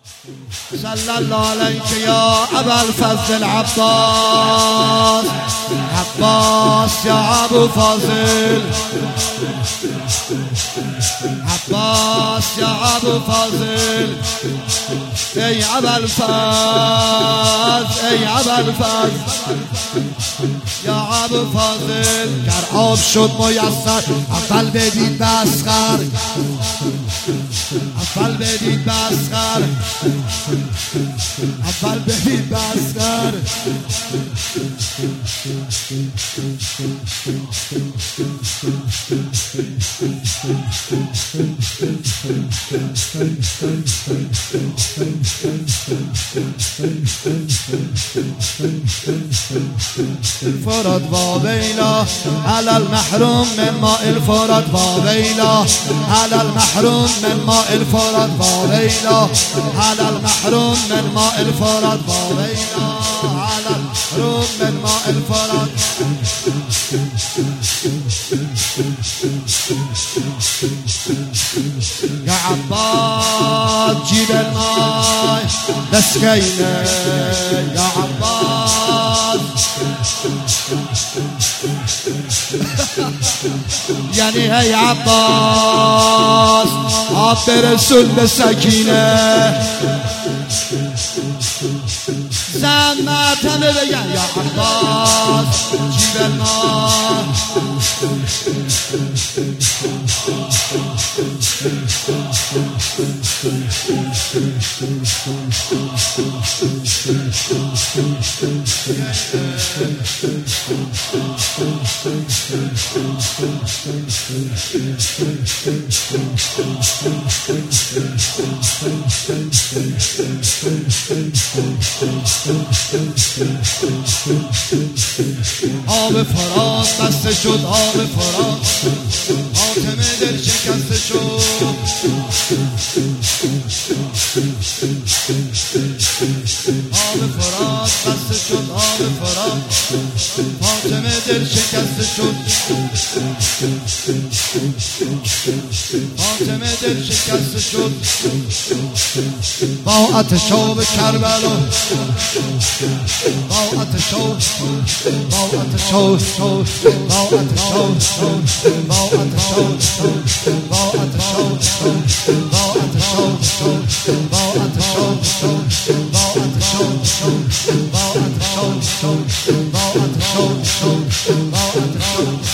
صلى الله عليك يا أبا الفضل العباس. عباس يا أبو فاضل، عباس يا أبو فاضل، ای ابوالفضل، ای ابوالفضل یا ابوالفضل. گر آب شد میسر اول بدید به اصغر، اول بدید به اصغر، اول بدید به اصغر. الفرات وويلا على المحروم من ماء الفرات وويلا، على المحروم من ماء الفرات وويلا، على المحروم من ماء الفرات وويلا، على المحروم من ماء الفرات. يا عباد جيب الماء نسقينا يا عباد. يعني هي عباس آب برسول بسكينة زمت همه بگن یا عباس جیب الماء. آب فرات بسته شد، آب فرات حاتم دل شکسته شد. آب فرات بسته شد، آب فرات حاتم دل شکسته شد، حاتم دل شکسته شد. با آتش آب کربلا، با آتش آب، با آتش آب، با آتش آب، با آتش آب، با آتش آب، با آتش آب، با آتش آب، با آتش آب، با آتش آب، با آتش آب، با آتش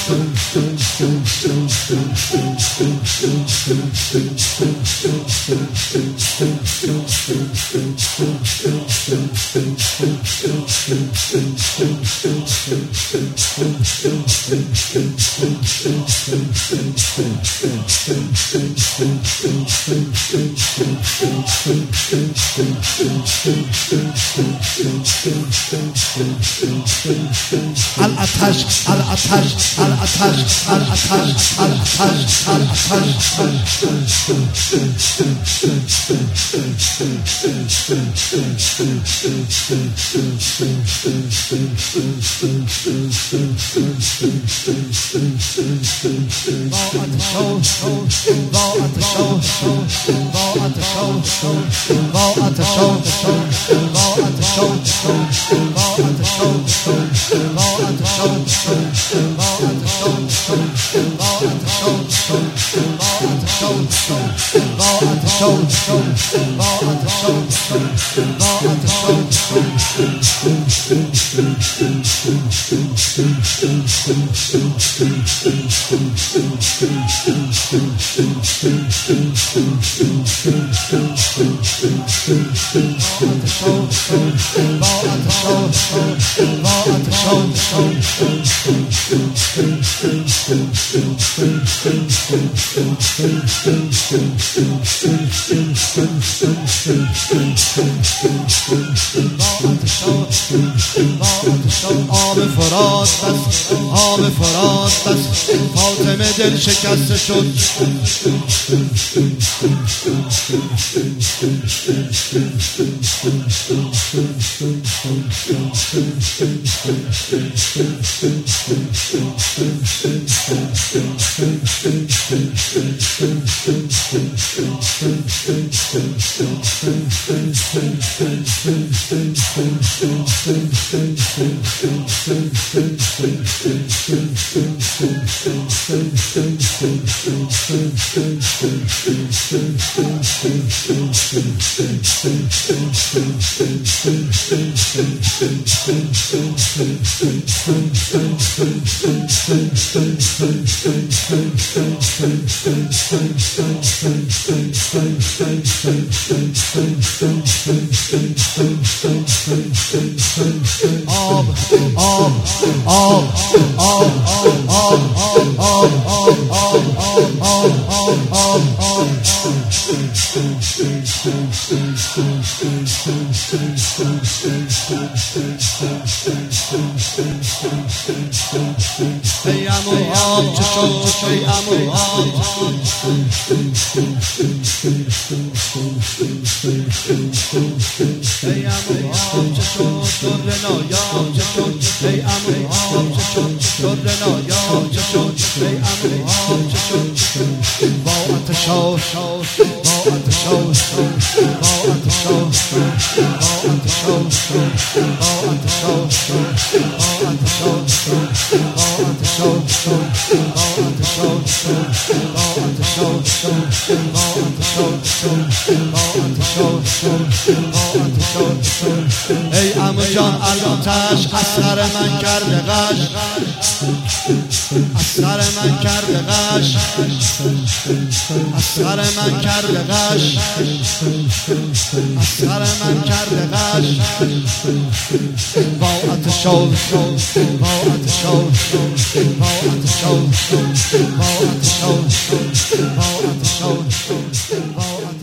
الاتش الاتش الاتش الاتش الاتش آب فرات بس آب فرات بس فاطمه دل شکسته شد ای عمو آب چه شد ای عمو آب ای عمو آب چه شد در نایاب چه شد ای عمو آب چه شد در نایاب چه شد ای عمو آب چه شد با آتشا با آتشا با آتشا با آتشا با آتشا با ای عمو جان الاتش از سر من کرده غش از سر من کرده غش از سر من کرده غش از سر من کرده غش با آتشا با آتشا با آتشا با آتشا با آتشا با آتشا